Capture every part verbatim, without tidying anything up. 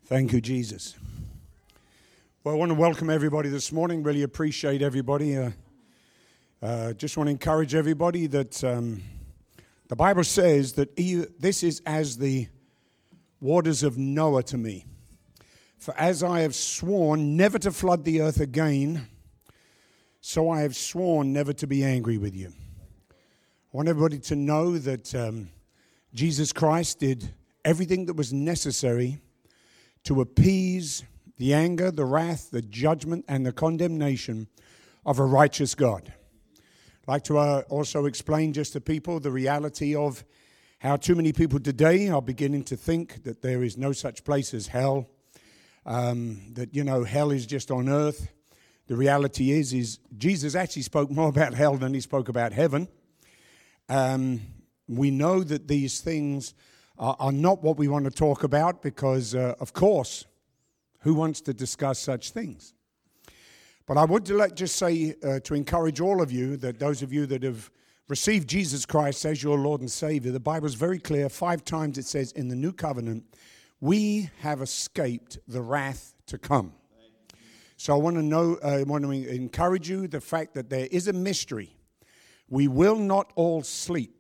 Thank you, Jesus. Well, I want to welcome everybody this morning. Really appreciate everybody. Uh, uh, just want to encourage everybody that um, the Bible says that he, this is as the waters of Noah to me. For as I have sworn never to flood the earth again, so I have sworn never to be angry with you. I want everybody to know that um, Jesus Christ did everything that was necessary to appease the anger, the wrath, the judgment, and the condemnation of a righteous God. I'd like to uh, also explain just to people the reality of how too many people today are beginning to think that there is no such place as hell, um, that, you know, hell is just on earth. The reality is, is Jesus actually spoke more about hell than he spoke about heaven. Um, we know that these things are, are not what we want to talk about because, uh, of course, who wants to discuss such things? But I would to let, just say uh, to encourage all of you, that those of you that have received Jesus Christ as your Lord and Savior, the Bible is very clear. Five times it says in the New Covenant, we have escaped the wrath to come. So I want to know, I want to encourage you the fact that there is a mystery. We will not all sleep.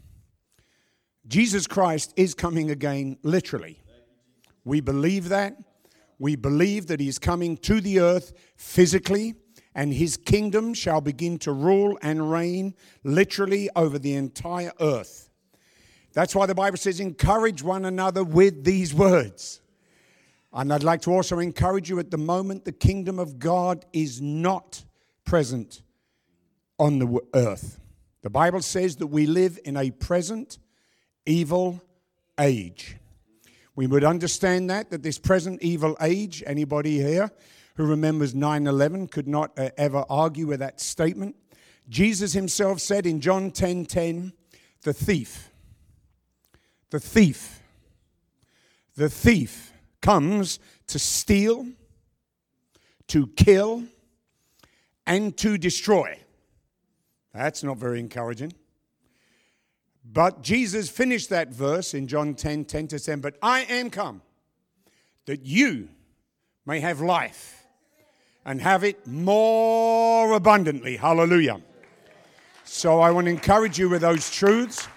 Jesus Christ is coming again, literally. We believe that. We believe that he's coming to the earth physically, and his kingdom shall begin to rule and reign literally over the entire earth. That's why the Bible says, encourage one another with these words. And I'd like to also encourage you at the moment, the kingdom of God is not present on the earth. The Bible says that we live in a present evil age. We would understand that, that this present evil age, anybody here who remembers nine eleven could not uh, ever argue with that statement. Jesus himself said in John ten ten, the thief, the thief, the thief comes to steal, to kill, and to destroy. That's not very encouraging. But Jesus finished that verse in John ten ten to say, but I am come that you may have life and have it more abundantly. Hallelujah. So I want to encourage you with those truths,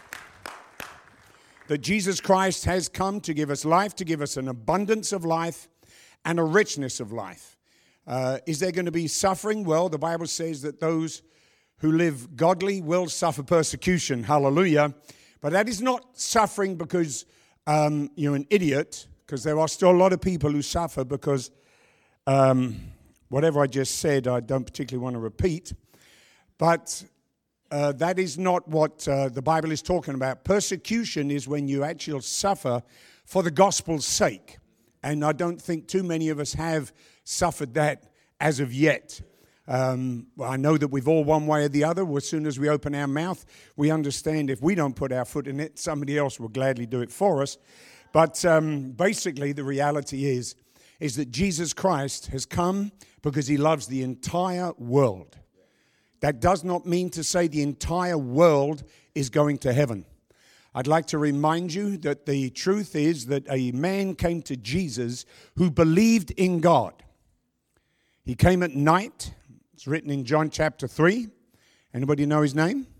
that Jesus Christ has come to give us life, to give us an abundance of life and a richness of life. Uh, is there going to be suffering? Well, the Bible says that those who live godly will suffer persecution. Hallelujah. But that is not suffering because um, you're an idiot, because there are still a lot of people who suffer because um, whatever I just said, I don't particularly want to repeat. But uh, that is not what uh, the Bible is talking about. Persecution is when you actually suffer for the gospel's sake. And I don't think too many of us have suffered that as of yet. Um, well, I know that we've all one way or the other. As soon as we open our mouth, we understand if we don't put our foot in it, somebody else will gladly do it for us. But um, basically, the reality is, is that Jesus Christ has come because he loves the entire world. That does not mean to say the entire world is going to heaven. I'd like to remind you that the truth is that a man came to Jesus who believed in God. He came at night. It's written in John chapter three. Anybody know his name?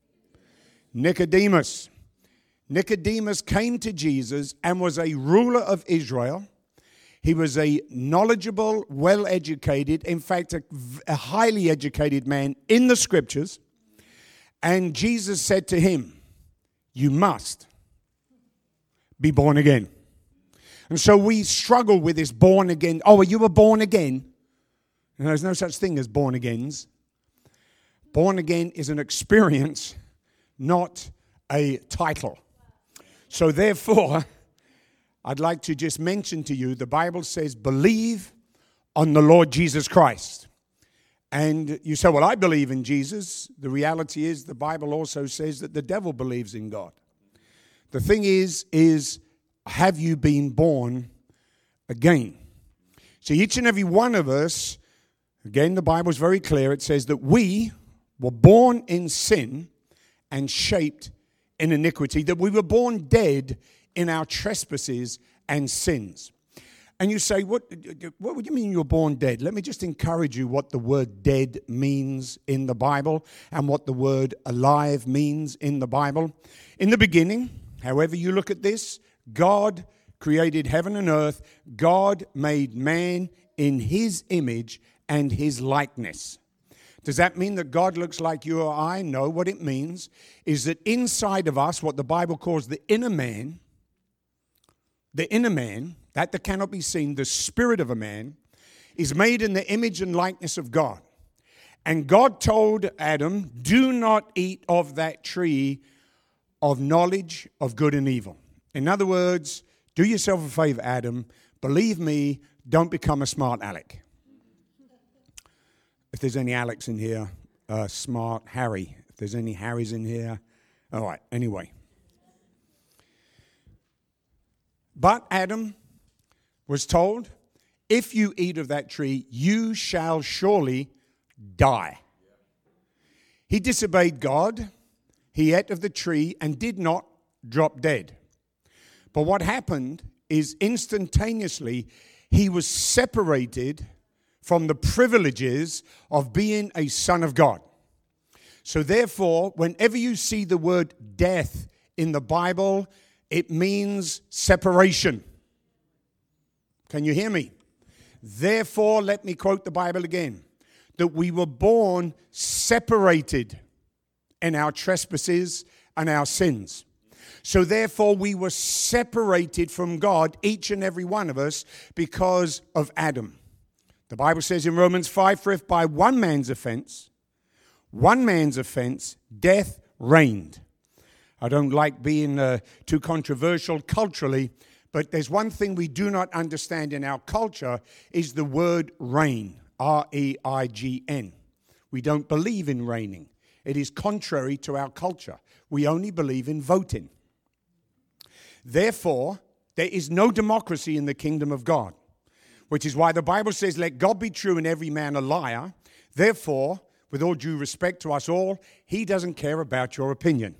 Nicodemus. Nicodemus came to Jesus and was a ruler of Israel. He was a knowledgeable, well-educated, in fact, a, a highly educated man in the scriptures. And Jesus said to him, you must be born again. And so we struggle with this born again. Oh, you were born again. And there's no such thing as born agains. Born again is an experience, not a title. So therefore, I'd like to just mention to you, the Bible says, believe on the Lord Jesus Christ. And you say, well, I believe in Jesus. The reality is the Bible also says that the devil believes in God. The thing is, is have you been born again? So each and every one of us, again, the Bible is very clear. It says that we were born in sin and shaped in iniquity, that we were born dead in our trespasses and sins. And you say, what, what would you mean you're born dead? Let me just encourage you what the word dead means in the Bible and what the word alive means in the Bible. In the beginning, however you look at this, God created heaven and earth. God made man in his image and his likeness. Does that mean that God looks like you or I? No. What it means is that inside of us, what the Bible calls the inner man, the inner man, that that cannot be seen, the spirit of a man, is made in the image and likeness of God. And God told Adam, do not eat of that tree of knowledge of good and evil. In other words, do yourself a favor, Adam. Believe me, don't become a smart aleck. If there's any Alex in here, uh, smart Harry. If there's any Harrys in here. All right, anyway. But Adam was told, if you eat of that tree, you shall surely die. He disobeyed God. He ate of the tree and did not drop dead. But what happened is instantaneously he was separated from the privileges of being a son of God. So therefore, whenever you see the word death in the Bible, it means separation. Can you hear me? Therefore, let me quote the Bible again, that we were born separated in our trespasses and our sins. So therefore, we were separated from God, each and every one of us, because of Adam. The Bible says in Romans five, for if by one man's offense, one man's offense, death reigned. I don't like being uh, too controversial culturally, but there's one thing we do not understand in our culture is the word reign, R E I G N. We don't believe in reigning. It is contrary to our culture. We only believe in voting. Therefore, there is no democracy in the kingdom of God, which is why the Bible says, let God be true and every man a liar. Therefore, with all due respect to us all, he doesn't care about your opinion.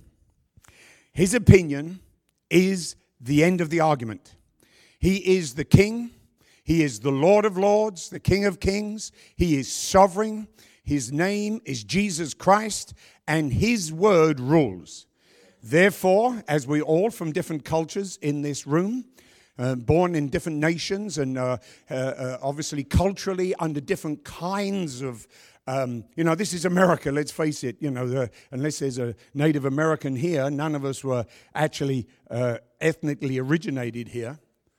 His opinion is the end of the argument. He is the king. He is the Lord of lords, the King of kings. He is sovereign. His name is Jesus Christ, and his word rules. Therefore, as we all from different cultures in this room, uh, born in different nations and uh, uh, uh, obviously culturally under different kinds of, um, you know, this is America, let's face it, you know, the, unless there's a Native American here, none of us were actually uh, ethnically originated here.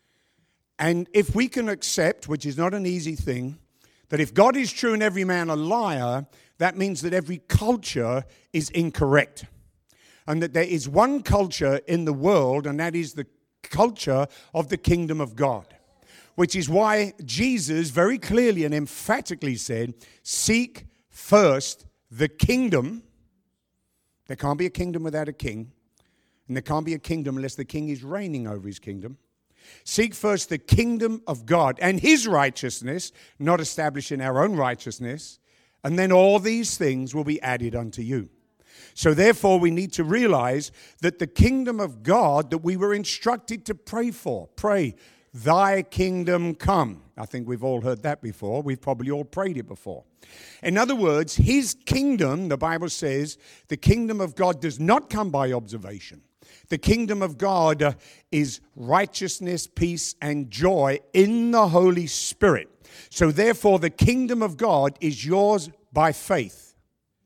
And if we can accept, which is not an easy thing, that if God is true and every man a liar, that means that every culture is incorrect. And that there is one culture in the world, and that is the culture of the kingdom of God. Which is why Jesus very clearly and emphatically said, seek first the kingdom. There can't be a kingdom without a king. And there can't be a kingdom unless the king is reigning over his kingdom. Seek first the kingdom of God and his righteousness, not establishing our own righteousness, and then all these things will be added unto you. So therefore, we need to realize that the kingdom of God that we were instructed to pray for, pray, thy kingdom come. I think we've all heard that before. We've probably all prayed it before. In other words, his kingdom, the Bible says, the kingdom of God does not come by observation. The kingdom of God uh, is righteousness, peace, and joy in the Holy Spirit. So therefore, the kingdom of God is yours by faith.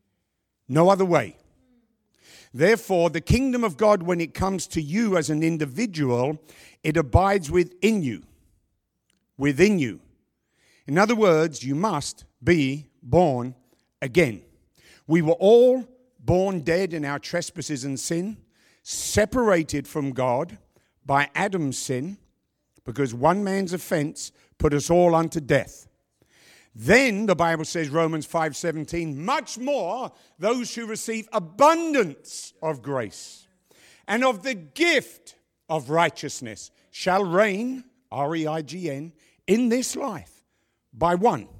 No other way. Therefore, the kingdom of God, when it comes to you as an individual, it abides within you. Within you. In other words, you must be born again. We were all born dead in our trespasses and sin, separated from God by Adam's sin, because one man's offense put us all unto death. Then, the Bible says, Romans five seventeen, much more those who receive abundance of grace and of the gift of righteousness shall reign, R E I G N, in this life by one,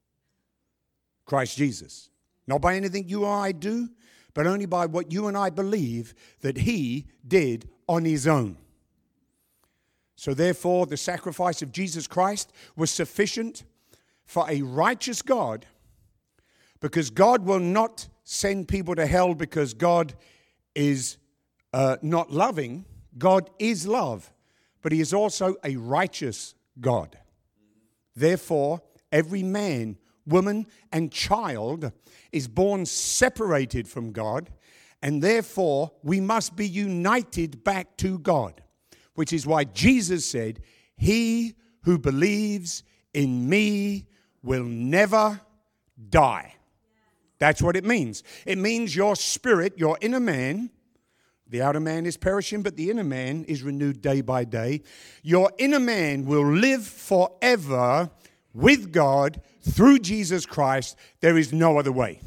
Christ Jesus. Not by anything you or I do, but only by what you and I believe that he did on his own. So therefore, the sacrifice of Jesus Christ was sufficient for a righteous God, because God will not send people to hell because God is uh, not loving. God is love, but he is also a righteous God. Therefore, every man, woman, and child is born separated from God, and therefore we must be united back to God, which is why Jesus said, "He who believes in me will never die." That's what it means. It means your spirit, your inner man, the outer man is perishing, but the inner man is renewed day by day. Your inner man will live forever with God through Jesus Christ. There is no other way.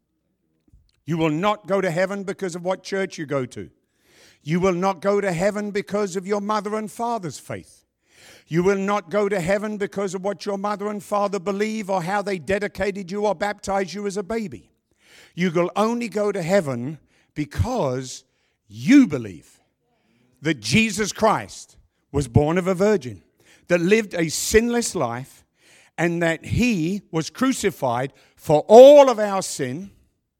You will not go to heaven because of what church you go to. You will not go to heaven because of your mother and father's faith. You will not go to heaven because of what your mother and father believe or how they dedicated you or baptized you as a baby. You will only go to heaven because you believe that Jesus Christ was born of a virgin, that lived a sinless life, and that he was crucified for all of our sin,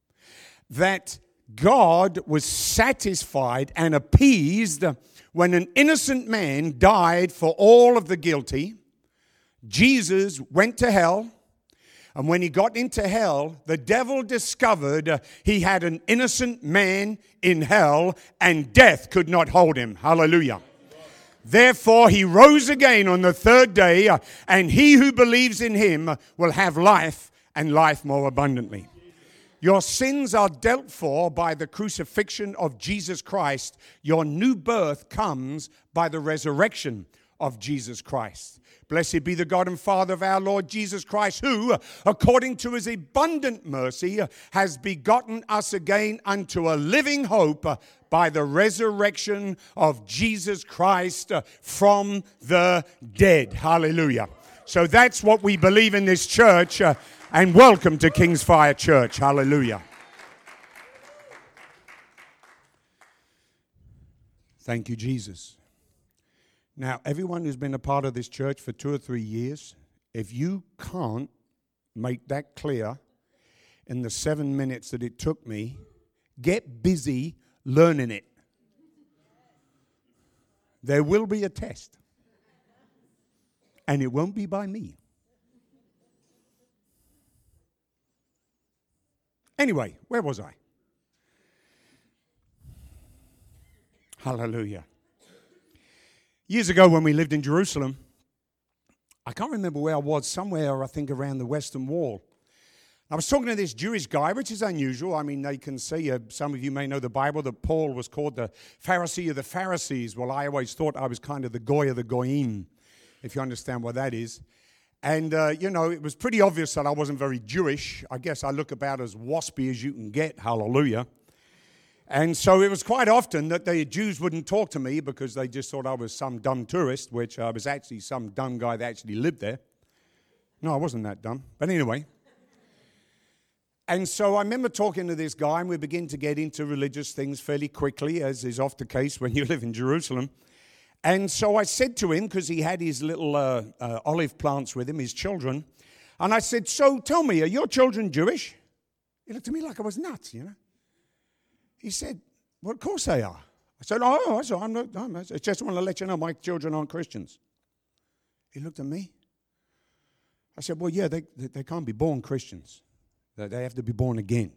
that God was satisfied and appeased when an innocent man died for all of the guilty. Jesus went to hell, and when he got into hell, the devil discovered he had an innocent man in hell, and death could not hold him. Hallelujah. Therefore, he rose again on the third day, and he who believes in him will have life, and life more abundantly. Your sins are dealt for by the crucifixion of Jesus Christ. Your new birth comes by the resurrection of Jesus Christ. Blessed be the God and Father of our Lord Jesus Christ, who, according to his abundant mercy, has begotten us again unto a living hope by the resurrection of Jesus Christ from the dead. Hallelujah. So that's what we believe in this church. Uh, and welcome to King's Fire Church. Hallelujah. Thank you, Jesus. Now, everyone who's been a part of this church for two or three years, if you can't make that clear in the seven minutes that it took me, get busy learning it. There will be a test. And it won't be by me. Anyway, where was I? Hallelujah. Years ago when we lived in Jerusalem, I can't remember where I was, somewhere I think around the Western Wall. I was talking to this Jewish guy, which is unusual. I mean, they can see, uh, some of you may know the Bible, that Paul was called the Pharisee of the Pharisees. Well, I always thought I was kind of the Goy of the Goyim, if you understand what that is. And, uh, you know, it was pretty obvious that I wasn't very Jewish. I guess I look about as waspy as you can get, hallelujah. And so it was quite often that the Jews wouldn't talk to me because they just thought I was some dumb tourist, which I was actually some dumb guy that actually lived there. No, I wasn't that dumb. But anyway. And so I remember talking to this guy, and we begin to get into religious things fairly quickly, as is often the case when you live in Jerusalem. And so I said to him, because he had his little uh, uh, olive plants with him, his children, and I said, "So tell me, are your children Jewish?" He looked at me like I was nuts, you know. He said, "Well, of course they are." I said, "Oh, I said, I'm not, I'm, I just want to let you know my children aren't Christians." He looked at me. I said, "Well, yeah, they, they, they can't be born Christians. They, they have to be born again."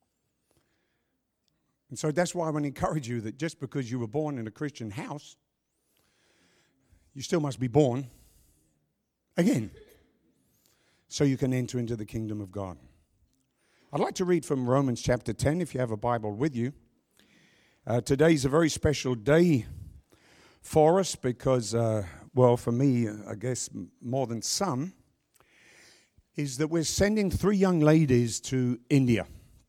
And so that's why I want to encourage you that just because you were born in a Christian house, you still must be born again so you can enter into the kingdom of God. I'd like to read from Romans chapter ten, if you have a Bible with you. Uh, today's a very special day for us because, uh, well, for me, I guess more than some, is that we're sending three young ladies to India.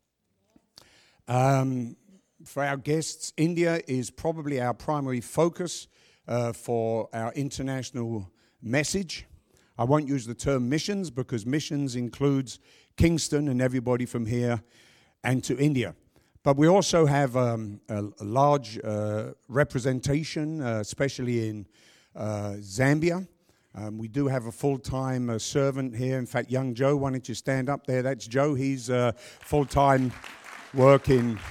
Um, for our guests, India is probably our primary focus uh, for our international message. I won't use the term missions because missions includes Kingston and everybody from here and to India. But we also have um, a, a large uh, representation, uh, especially in uh, Zambia. Um, we do have a full-time uh, servant here. In fact, young Joe, why don't you stand up there? That's Joe. He's uh, full-time working.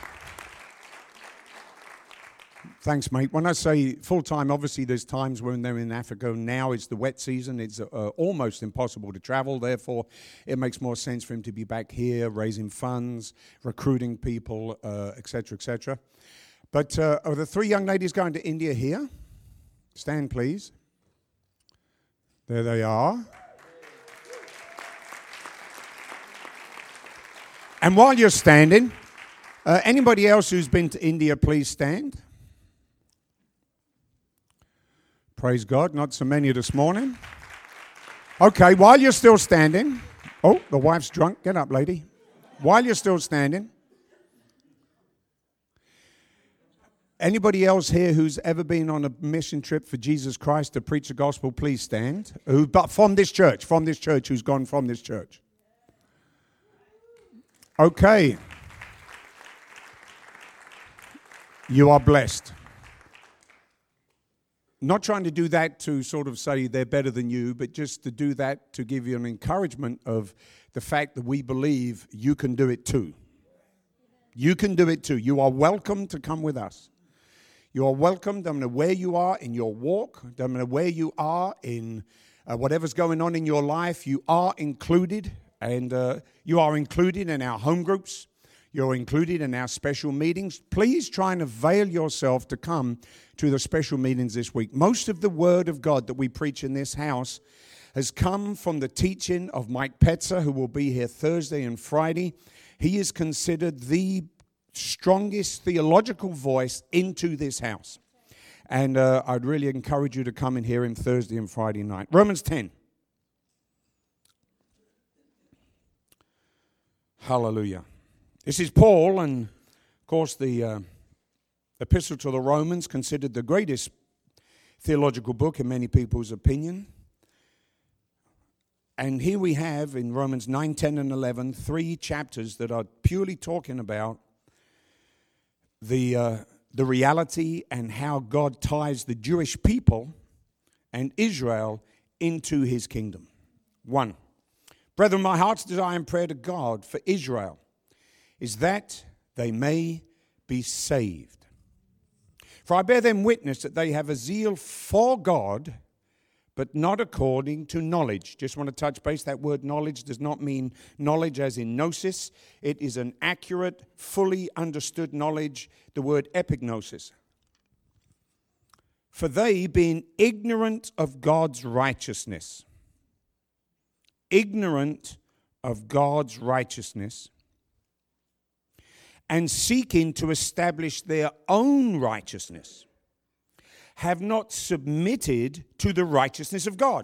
Thanks, mate. When I say full-time, obviously there's times when they're in Africa. Now it's the wet season. It's uh, almost impossible to travel. Therefore, it makes more sense for him to be back here, raising funds, recruiting people, uh, et cetera, et cetera. But uh, are the three young ladies going to India here? Stand, please. There they are. And while you're standing, uh, anybody else who's been to India, please stand. Praise God, not so many this morning. Okay, while you're still standing. Oh, the wife's drunk. Get up, lady. While you're still standing. Anybody else here who's ever been on a mission trip for Jesus Christ to preach the gospel, please stand. Who, but from this church, from this church, who's gone from this church. Okay. You are blessed. Not trying to do that to sort of say they're better than you, but just to do that to give you an encouragement of the fact that we believe you can do it too. You can do it too. You are welcome to come with us. You are welcome, no matter where you are in your walk, no matter where you are in uh, whatever's going on in your life, you are included, and uh, you are included in our home groups. You're included in our special meetings. Please try and avail yourself to come to the special meetings this week. Most of the Word of God that we preach in this house has come from the teaching of Mike Petzer, who will be here Thursday and Friday. He is considered the strongest theological voice into this house. And uh, I'd really encourage you to come and hear him Thursday and Friday night. Romans ten. Hallelujah. This is Paul, and of course the uh, Epistle to the Romans, considered the greatest theological book in many people's opinion. And here we have in Romans nine, ten, and eleven, three chapters that are purely talking about the uh, the reality and how God ties the Jewish people and Israel into his kingdom. One, brethren, my heart's desire and prayer to God for Israel is that they may be saved. For I bear them witness that they have a zeal for God, but not according to knowledge. Just want to touch base. That word knowledge does not mean knowledge as in gnosis. It is an accurate, fully understood knowledge, the word epignosis. For they, being ignorant of God's righteousness, ignorant of God's righteousness, and seeking to establish their own righteousness, have not submitted to the righteousness of God.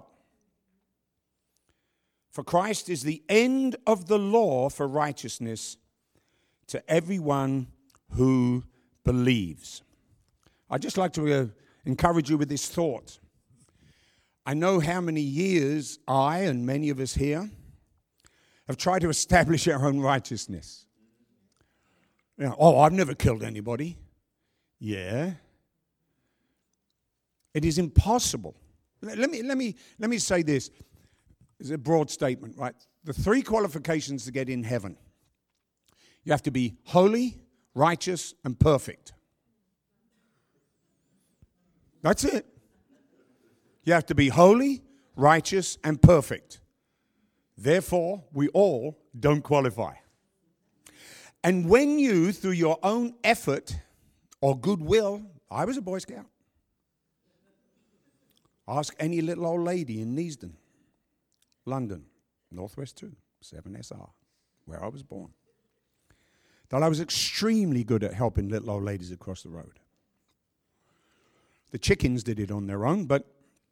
For Christ is the end of the law for righteousness to everyone who believes. I'd just like to uh, encourage you with this thought. I know how many years I and many of us here have tried to establish our own righteousness. You know, oh, I've never killed anybody. Yeah. It is impossible. Let me let me let me say this. It's a broad statement, right? The three qualifications to get in heaven. You have to be holy, righteous, and perfect. That's it. You have to be holy, righteous, and perfect. Therefore, we all don't qualify. And when you, through your own effort or goodwill, I was a Boy Scout. Ask any little old lady in Neasden, London, Northwest two, seven S R, where I was born. That I was extremely good at helping little old ladies across the road. The chickens did it on their own, but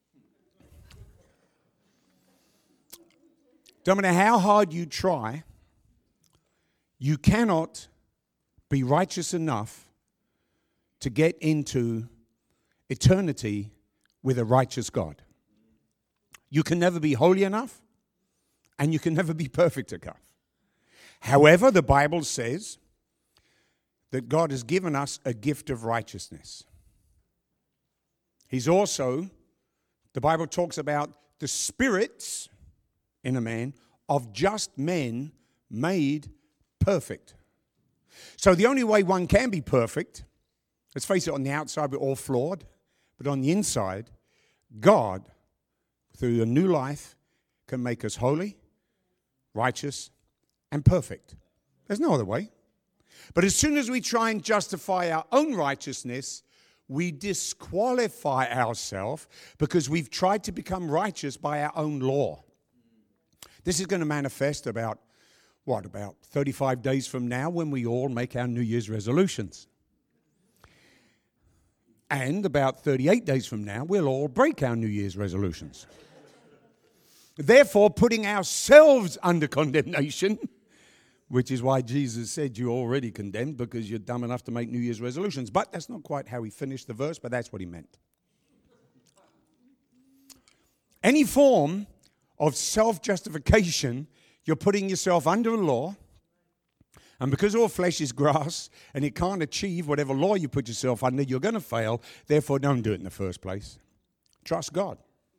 no matter how hard you try, you cannot be righteous enough to get into eternity with a righteous God. You can never be holy enough, and you can never be perfect enough. However, the Bible says that God has given us a gift of righteousness. He's also The Bible talks about the spirits in a man of just men made perfect. So the only way one can be perfect, let's face it, on the outside we're all flawed, but on the inside, God, through a new life, can make us holy, righteous, and perfect. There's no other way. But as soon as we try and justify our own righteousness, we disqualify ourselves because we've tried to become righteous by our own law. This is going to manifest about, what, about thirty-five days from now when we all make our New Year's resolutions. And about thirty-eight days from now, we'll all break our New Year's resolutions. Therefore, putting ourselves under condemnation, which is why Jesus said you're already condemned because you're dumb enough to make New Year's resolutions. But that's not quite how he finished the verse, but that's what he meant. Any form of self-justification, you're putting yourself under a law, and because all flesh is grass and it can't achieve whatever law you put yourself under, you're going to fail. Therefore, don't do it in the first place. Trust God.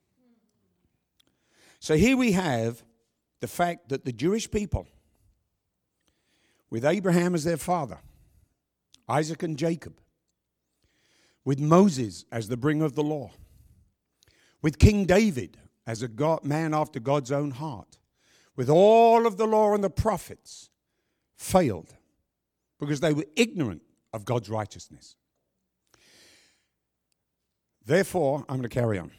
So here we have the fact that the Jewish people, with Abraham as their father, Isaac and Jacob, with Moses as the bringer of the law, with King David as a God, man after God's own heart, with all of the law and the prophets, failed because they were ignorant of God's righteousness. Therefore, I'm going to carry on.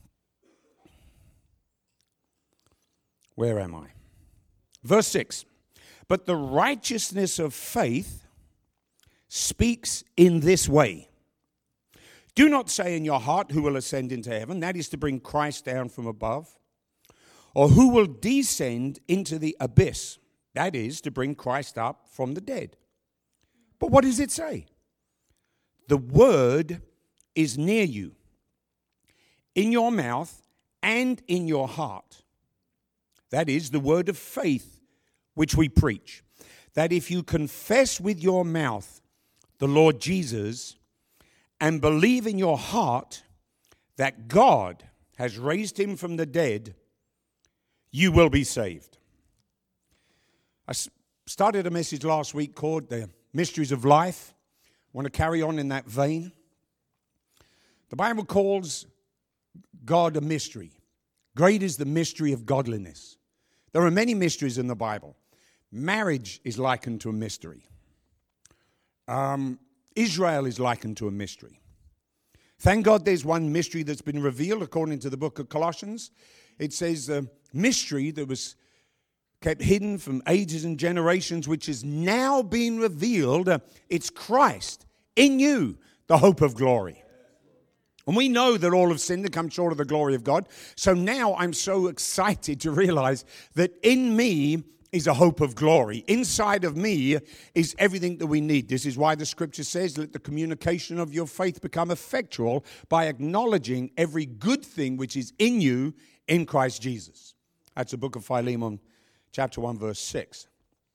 Where am I? Verse six. But the righteousness of faith speaks in this way. Do not say in your heart, who will ascend into heaven? That is to bring Christ down from above. Or who will descend into the abyss? That is to bring Christ up from the dead. But what does it say? The word is near you, in your mouth and in your heart. That is the word of faith which we preach. That if you confess with your mouth the Lord Jesus and believe in your heart that God has raised him from the dead, you will be saved. I started a message last week called The Mysteries of Life. I want to carry on in that vein. The Bible calls God a mystery. Great is the mystery of godliness. There are many mysteries in the Bible. Marriage is likened to a mystery. Um, Israel is likened to a mystery. Thank God there's one mystery that's been revealed according to the book of Colossians. It says a mystery that was kept hidden from ages and generations, which is now being revealed. Uh, it's Christ in you, the hope of glory. And we know that all have sinned and come short of the glory of God. So now I'm so excited to realize that in me is a hope of glory. Inside of me is everything that we need. This is why the scripture says, let the communication of your faith become effectual by acknowledging every good thing which is in you in Christ Jesus. That's the book of Philemon, chapter one, verse six.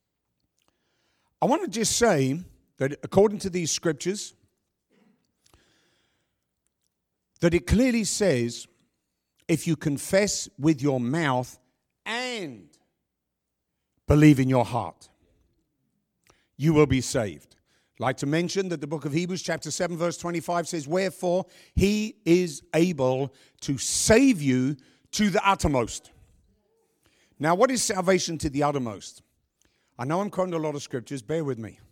I want to just say that according to these scriptures, that it clearly says, if you confess with your mouth and believe in your heart, you will be saved. I'd like to mention that the book of Hebrews chapter seven verse twenty-five says, wherefore he is able to save you to the uttermost. Now, what is salvation to the uttermost? I know I'm quoting a lot of scriptures, bear with me.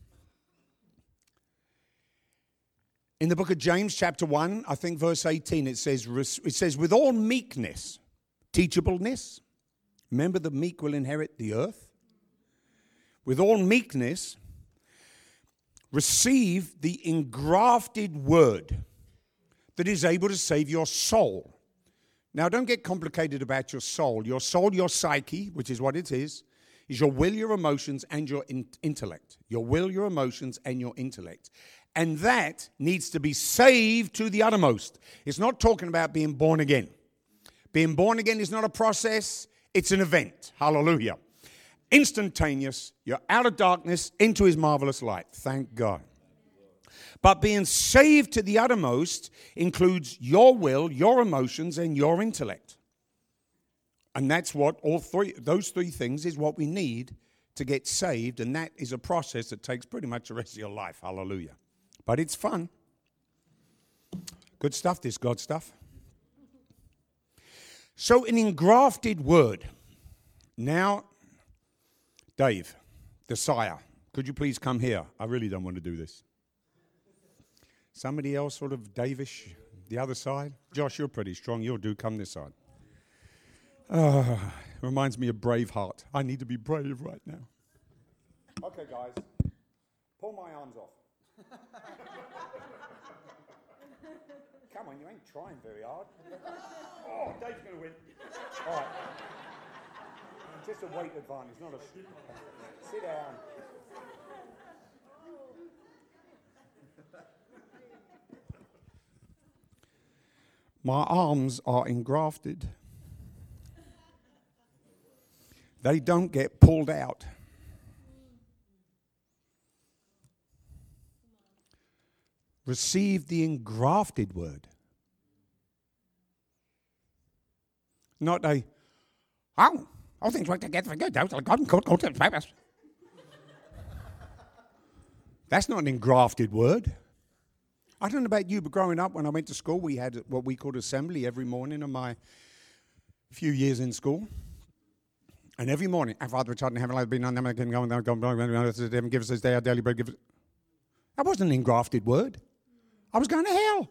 In the book of James chapter one, I think verse eighteen, it says, it says, with all meekness, teachableness. Remember, the meek will inherit the earth. With all meekness, receive the engrafted word that is able to save your soul. Now, don't get complicated about your soul. Your soul, your psyche, which is what it is, is your will, your emotions, and your in- intellect. Your will, your emotions, and your intellect. And that needs to be saved to the uttermost. It's not talking about being born again. Being born again is not a process. It's an event. Hallelujah. Instantaneous. You're out of darkness into his marvelous light. Thank God. But being saved to the uttermost includes your will, your emotions, and your intellect. And that's what all three, those three things is what we need to get saved. And that is a process that takes pretty much the rest of your life. Hallelujah. But it's fun. Good stuff, this God stuff. So an engrafted word. Now, Dave, the sire, could you please come here? I really don't want to do this. Somebody else sort of Davish, the other side? Josh, you're pretty strong. You'll do. Come this side. Uh, reminds me of Braveheart. I need to be brave right now. Okay, guys. Pull my arms off. Come on, you ain't trying very hard. Oh, Dave's going to win. All right. Just a weight advantage, not a... Sit down. My arms are engrafted. They don't get pulled out. Receive the engrafted word. Not a, oh, all things work together for good. That's not an engrafted word. I don't know about you, but growing up when I went to school, we had what we called assembly every morning in my few years in school. And every morning, our Father which art in heaven, hallowed be thy name, give us this day our daily bread. Give us. That wasn't an engrafted word. I was going to hell.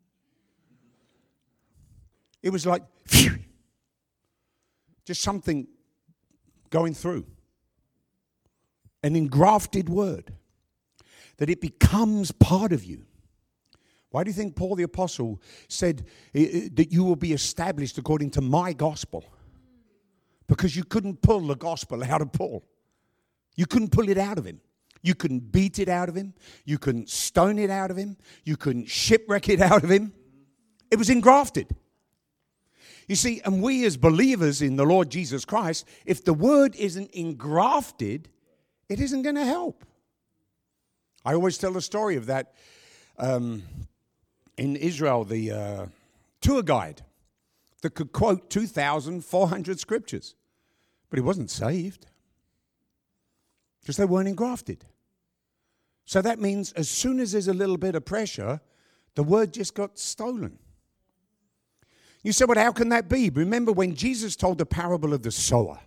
It was like, phew, just something going through. An engrafted word. That it becomes part of you. Why do you think Paul the Apostle said that you will be established according to my gospel? Because you couldn't pull the gospel out of Paul. You couldn't pull it out of him. You couldn't beat it out of him. You couldn't stone it out of him. You couldn't shipwreck it out of him. It was engrafted. You see, and we as believers in the Lord Jesus Christ, if the word isn't engrafted, it isn't going to help. I always tell the story of that um, in Israel, the uh, tour guide that could quote two thousand four hundred scriptures, but he wasn't saved because they weren't engrafted. So that means as soon as there's a little bit of pressure, the word just got stolen. You say, well, how can that be? Remember when Jesus told the parable of the sower,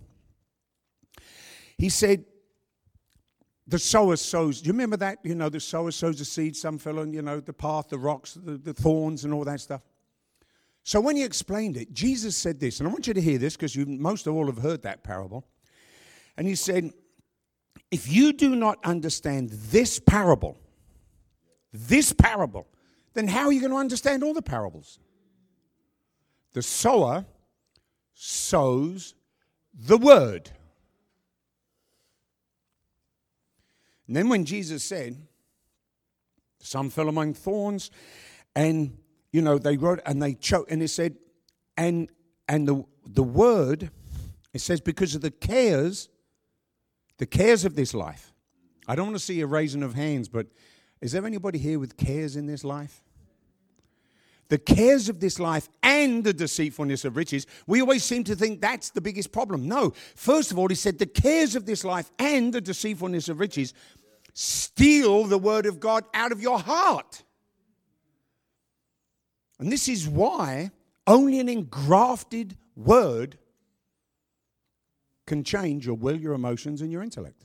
he said, the sower sows. Do you remember that? You know, the sower sows the seed, some fell on, you know, the path, the rocks, the, the thorns and all that stuff. So when he explained it, Jesus said this, and I want you to hear this because you most of all have heard that parable. And he said, if you do not understand this parable, this parable, then how are you going to understand all the parables? The sower sows the word. And then when Jesus said, some fell among thorns, and, you know, they wrote, and they choked, and it said, and and the the word, it says, because of the cares, the cares of this life. I don't want to see a raising of hands, but is there anybody here with cares in this life? The cares of this life and the deceitfulness of riches. We always seem to think that's the biggest problem. No. First of all, he said the cares of this life and the deceitfulness of riches steal the word of God out of your heart. And this is why only an engrafted word can change your will, your emotions, and your intellect.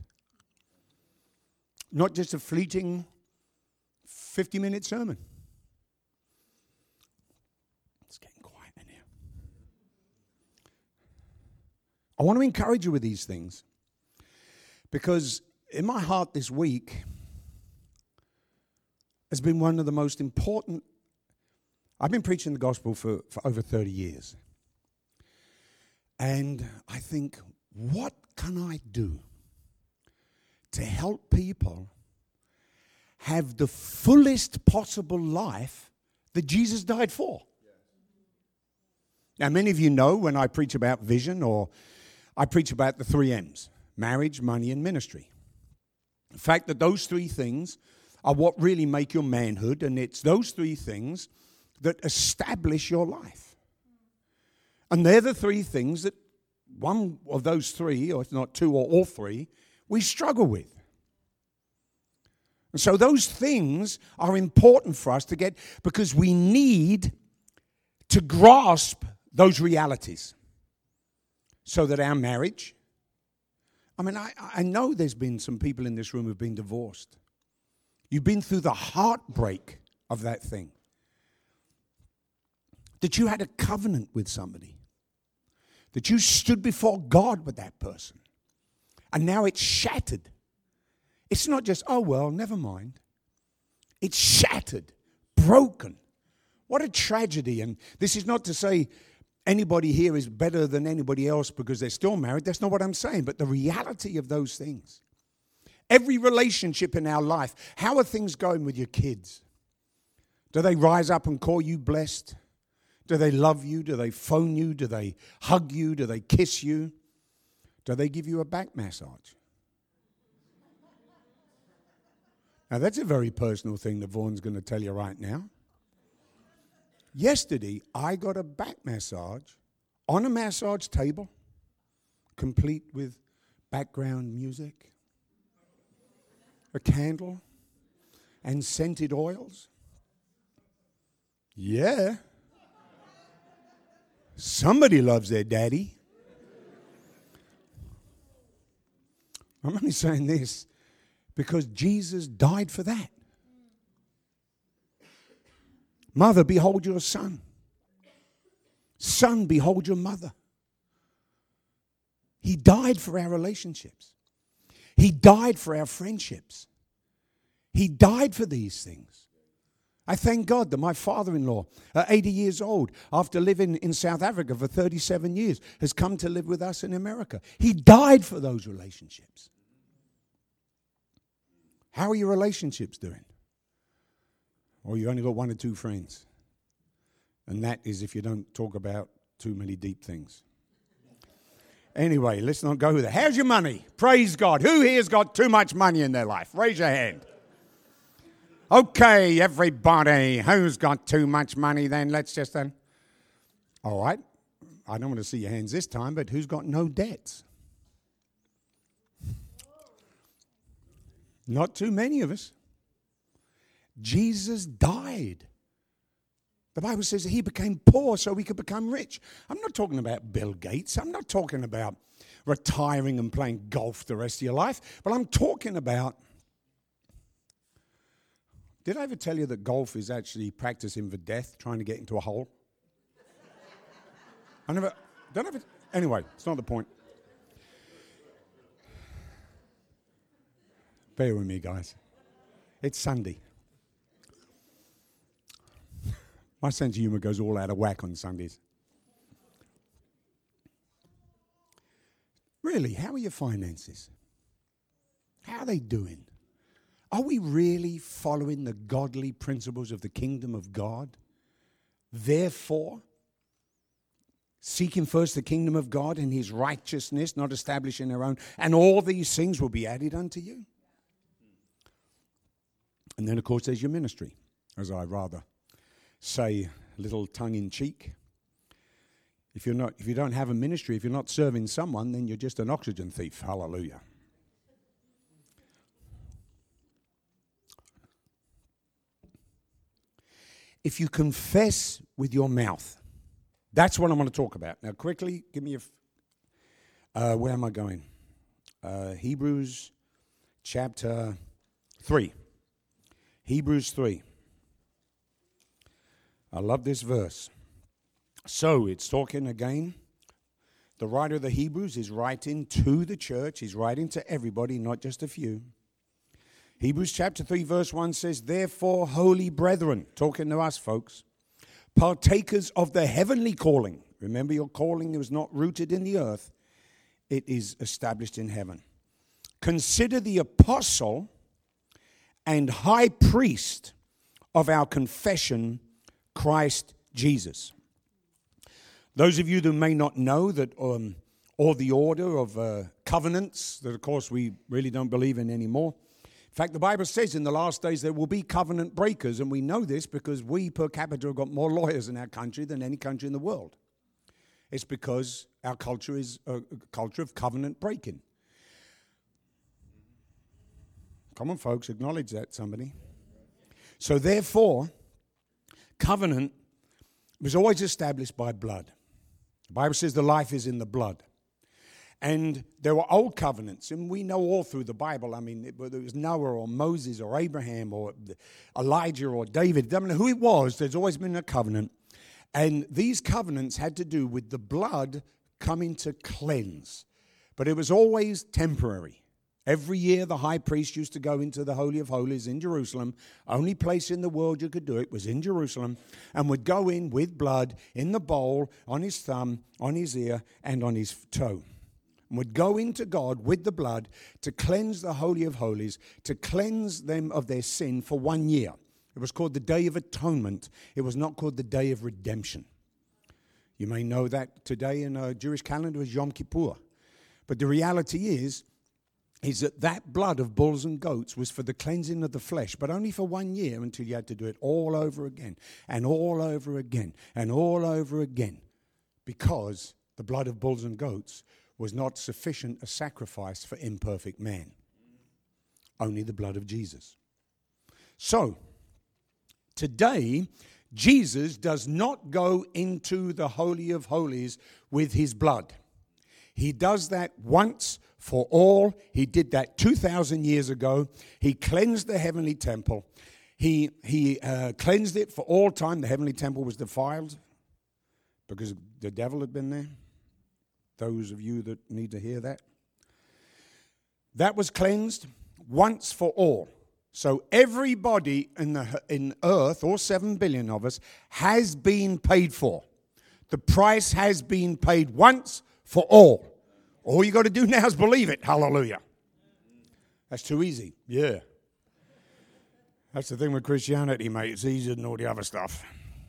Not just a fleeting fifty-minute sermon. It's getting quiet in here. I want to encourage you with these things because in my heart this week has been one of the most important. I've been preaching the gospel for, for over thirty years. And I think, what can I do to help people have the fullest possible life that Jesus died for? Now, many of you know when I preach about vision, or I preach about the three M's, marriage, money, and ministry. The fact that those three things are what really make your manhood, and it's those three things that establish your life. And they're the three things that one of those three, or if not two or all three, we struggle with. And so those things are important for us to get, because we need to grasp those realities so that our marriage, I mean, I, I know there's been some people in this room who've been divorced. You've been through the heartbreak of that thing. That you had a covenant with somebody. That you stood before God with that person. And now it's shattered. It's not just, oh, well, never mind. It's shattered, broken. What a tragedy. And this is not to say anybody here is better than anybody else because they're still married. That's not what I'm saying. But the reality of those things. Every relationship in our life. How are things going with your kids? Do they rise up and call you blessed? Do they love you? Do they phone you? Do they hug you? Do they kiss you? Do they give you a back massage? Now, that's a very personal thing that Vaughn's going to tell you right now. Yesterday, I got a back massage on a massage table, complete with background music, a candle, and scented oils. Yeah. Somebody loves their daddy. I'm only saying this because Jesus died for that. Mother, behold your son. Son, behold your mother. He died for our relationships. He died for our friendships. He died for these things. I thank God that my father-in-law, at eighty years old, after living in South Africa for thirty-seven years, has come to live with us in America. He died for those relationships. How are your relationships doing? Or you only got one or two friends. And that is if you don't talk about too many deep things. Anyway, let's not go there. How's your money? Praise God. Who here's got too much money in their life? Raise your hand. Okay, everybody. Who's got too much money then? Let's just then. All right. I don't want to see your hands this time, but who's got no debts? Not too many of us. Jesus died. The Bible says that he became poor so we could become rich. I'm not talking about Bill Gates. I'm not talking about retiring and playing golf the rest of your life. But I'm talking about, did I ever tell you that golf is actually practicing for death, trying to get into a hole? I never, don't ever, anyway, it's not the point. Bear with me, guys. It's Sunday. My sense of humor goes all out of whack on Sundays. Really, how are your finances? How are they doing? Are we really following the godly principles of the kingdom of God? Therefore, seeking first the kingdom of God and his righteousness, not establishing our own, and all these things will be added unto you. And then, of course, there's your ministry, as I rather say, a little tongue-in-cheek. If you're not, if you don't have a ministry, if you're not serving someone, then you're just an oxygen thief. Hallelujah. If you confess with your mouth, that's what I want to talk about. Now, quickly, give me a. Uh, where am I going? Uh, Hebrews chapter three. Hebrews three. I love this verse. So it's talking again. The writer of the Hebrews is writing to the church. He's writing to everybody, not just a few. Hebrews chapter three verse one says, therefore, holy brethren, talking to us folks, partakers of the heavenly calling. Remember, your calling was not rooted in the earth. It is established in heaven. Consider the apostle and high priest of our confession, Christ Jesus. Those of you that may not know that um, all the order of uh, covenants, that of course we really don't believe in anymore, In fact, the Bible says in the last days there will be covenant breakers, and we know this because we per capita have got more lawyers in our country than any country in the world. It's because our culture is a culture of covenant breaking. Come on, folks, acknowledge that, somebody. So therefore, covenant was always established by blood. The Bible says the life is in the blood. And there were old covenants, and we know all through the Bible. I mean, whether it was Noah or Moses or Abraham or Elijah or David, it doesn't matter who it was, there's always been a covenant. And these covenants had to do with the blood coming to cleanse. But it was always temporary. Every year the high priest used to go into the Holy of Holies in Jerusalem. Only place in the world you could do it was in Jerusalem. And would go in with blood in the bowl, on his thumb, on his ear, and on his toe. Would go into God with the blood to cleanse the Holy of Holies, to cleanse them of their sin for one year. It was called the Day of Atonement. It was not called the Day of Redemption. You may know that today in a Jewish calendar is Yom Kippur. But the reality is, is that that blood of bulls and goats was for the cleansing of the flesh, but only for one year until you had to do it all over again, and all over again, and all over again, because the blood of bulls and goats was not sufficient a sacrifice for imperfect man. Only the blood of Jesus. So, today, Jesus does not go into the Holy of Holies with his blood. He does that once for all. He did that two thousand years ago. He cleansed the heavenly temple. He, he uh, cleansed it for all time. The heavenly temple was defiled because the devil had been there. Those of you that need to hear that. That was cleansed once for all. So everybody in the in earth, all seven billion of us, has been paid for. The price has been paid once for all. All you got to do now is believe it. Hallelujah. That's too easy. Yeah. That's the thing with Christianity, mate. It's easier than all the other stuff.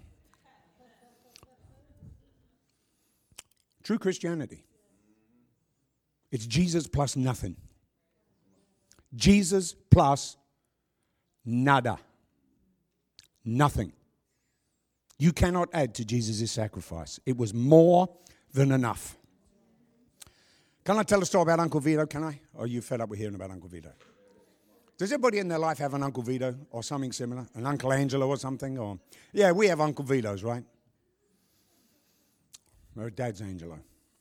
True Christianity. It's Jesus plus nothing. Jesus plus nada. Nothing. You cannot add to Jesus' sacrifice. It was more than enough. Can I tell a story about Uncle Vito? Can I? Or are you fed up with hearing about Uncle Vito? Does everybody in their life have an Uncle Vito or something similar? An Uncle Angelo or something? Or yeah, we have Uncle Vitos, right? Or Dad's Angelo.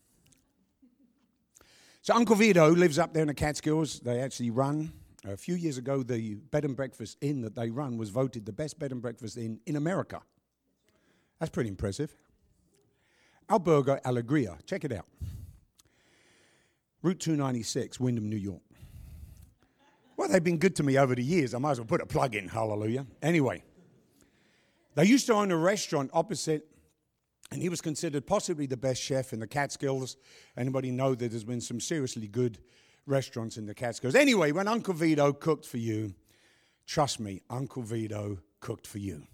So Uncle Vito lives up there in the Catskills. They actually run. A few years ago, the bed and breakfast inn that they run was voted the best bed and breakfast inn in America. That's pretty impressive. Albergo Alegria. Check it out. Route two ninety-six, Windham, New York. Well, they've been good to me over the years. I might as well put a plug in. Hallelujah. Anyway, they used to own a restaurant opposite, and he was considered possibly the best chef in the Catskills. Anybody know that there's been some seriously good restaurants in the Catskills? Anyway, when Uncle Vito cooked for you, trust me, Uncle Vito cooked for you.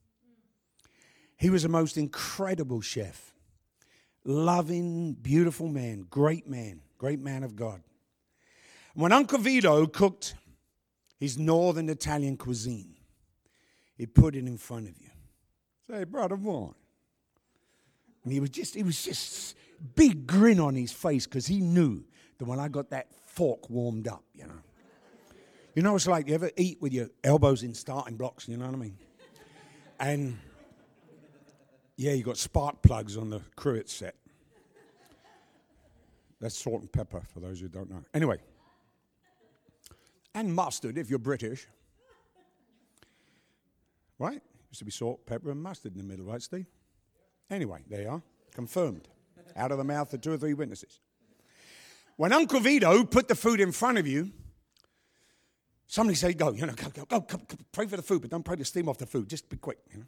He was the most incredible chef. Loving, beautiful man, great man, great man of God. When Uncle Vito cooked his northern Italian cuisine, he put it in front of you. Say, brother, what? And he was just, he was just big grin on his face because he knew that when I got that fork warmed up, you know. You know, it's like you ever eat with your elbows in starting blocks, you know what I mean? And, yeah, you got spark plugs on the cruet set. That's salt and pepper, for those who don't know. Anyway. And mustard, if you're British. Right? Used to be salt, pepper, and mustard in the middle, right, Steve? Anyway, there you are. Confirmed. Out of the mouth of two or three witnesses. When Uncle Vito put the food in front of you, somebody say, go, you know, go, go, go, come, come, pray for the food, but don't pray to steam off the food. Just be quick, you know.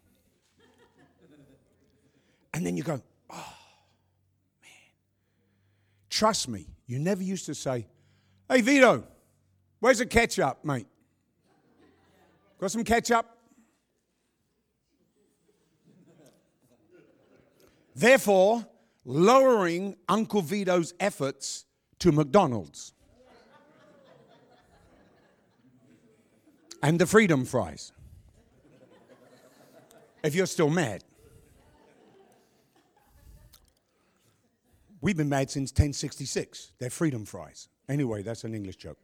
And then you go, oh, man. Trust me, you never used to say, hey, Vito, where's the ketchup, mate? Got some ketchup? Therefore, lowering Uncle Vito's efforts to McDonald's. And the freedom fries. If you're still mad. We've been mad since ten sixty-six. They're freedom fries. Anyway, that's an English joke.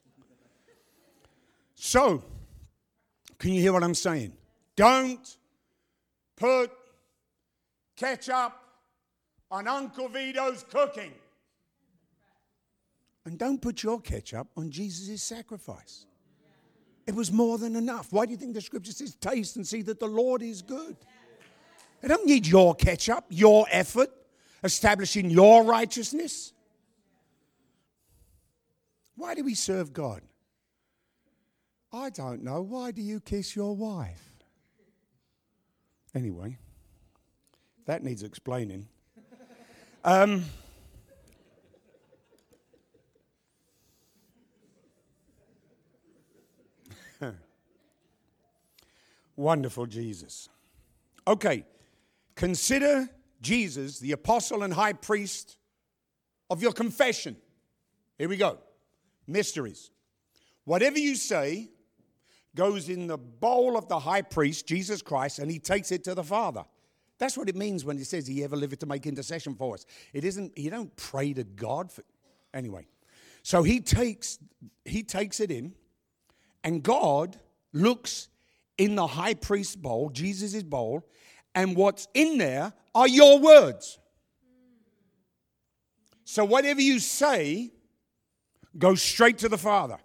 So, can you hear what I'm saying? Don't put ketchup on Uncle Vito's cooking. And don't put your ketchup on Jesus' sacrifice. It was more than enough. Why do you think the scripture says, taste and see that the Lord is good? I don't need your ketchup, your effort, establishing your righteousness. Why do we serve God? I don't know. Why do you kiss your wife? Anyway, that needs explaining. Um, wonderful Jesus. Okay, consider Jesus the apostle and high priest of your confession. Here we go. Mysteries. Whatever you say goes in the bowl of the high priest, Jesus Christ, and he takes it to the Father. That's what it means when it says he ever liveth to make intercession for us. It isn't, you don't pray to God for, anyway. So he takes, he takes it in, and God looks in the high priest's bowl, Jesus' bowl, and what's in there are your words. So whatever you say goes straight to the Father.